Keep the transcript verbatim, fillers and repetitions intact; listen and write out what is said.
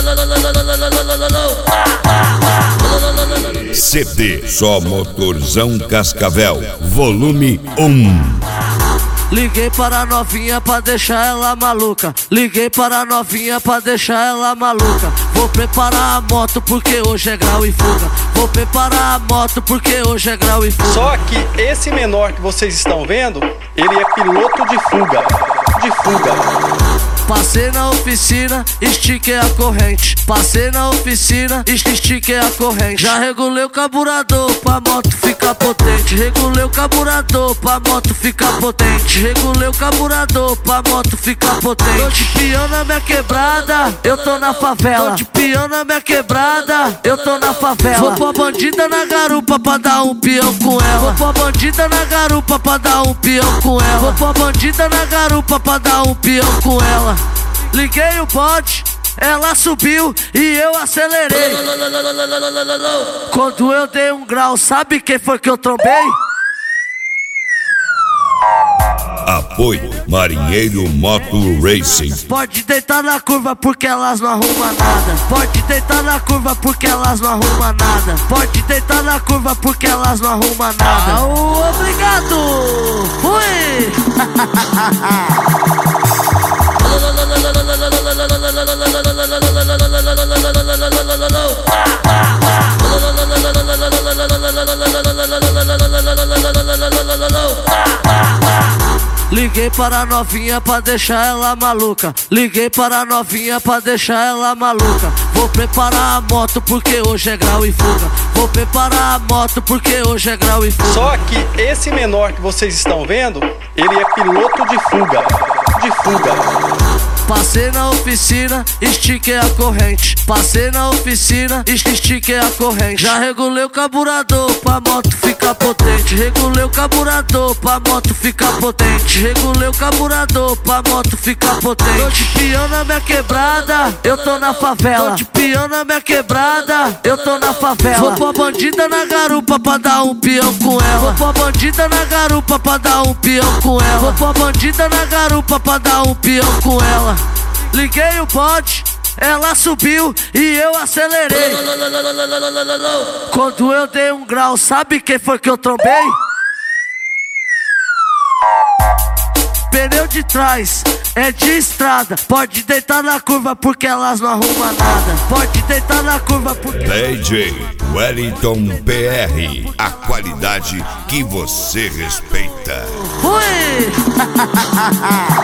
C D Só Motorzão Cascavel, volume um. Liguei para a novinha pra deixar ela maluca. Liguei para a novinha pra deixar ela maluca. Vou preparar a moto porque hoje é grau e fuga. Vou preparar a moto porque hoje é grau e fuga. Só que esse menor que vocês estão vendo, ele é piloto de fuga. De fuga. Passei na oficina, estiquei a corrente. Passei na oficina, estiquei a corrente. Já regulei o carburador pra moto ficar potente. Regulei o carburador pra moto ficar potente. Regulei o carburador pra moto ficar potente. Tô de peão na minha quebrada, eu tô na favela. Tô de peão na minha quebrada, eu tô na favela. Vou pôr a bandida na garupa pra dar um peão com ela. Vou pôr a bandida na garupa pra dar um peão com ela. Vou pôr a bandida na garupa pra dar um peão com ela. Liguei o bonde, ela subiu e eu acelerei. Quando eu dei um grau, sabe quem foi que eu trombei? Apoio Marinheiro Moto Racing. Pode deitar na curva porque elas não arrumam nada. Pode deitar na curva porque elas não arrumam nada. Pode deitar na curva porque elas não arrumam nada. Ah, obrigado! Fui! Liguei para a novinha pra deixar ela maluca. Liguei para a novinha pra deixar ela maluca. Vou preparar a moto porque hoje é grau e fuga. Vou preparar a moto porque hoje é grau e fuga. Só que esse menor que vocês estão vendo, ele é piloto de fuga. De fuga. Passei na oficina, estiquei a corrente. Passei na oficina, estiquei a corrente. Já regulei o carburador pra moto ficar potente. Regulei o carburador pra moto ficar potente. Regulei o carburador pra moto ficar potente. Tô de peão na minha quebrada, eu tô na favela. Tô de peão na minha quebrada, eu tô na favela. Vou pôr a bandida na garupa pra dar um peão com ela. Vou pôr a bandida na garupa pra dar um peão com ela. Vou pôr a bandida na garupa pra dar um peão com ela. Liguei o bonde, ela subiu e eu acelerei. Quando eu dei um grau, sabe quem foi que eu trombei? Pneu de trás, é de estrada. Pode deitar na curva porque elas não arrumam nada. Pode deitar na curva porque... D J Wellington P R, a qualidade que você respeita. Fui!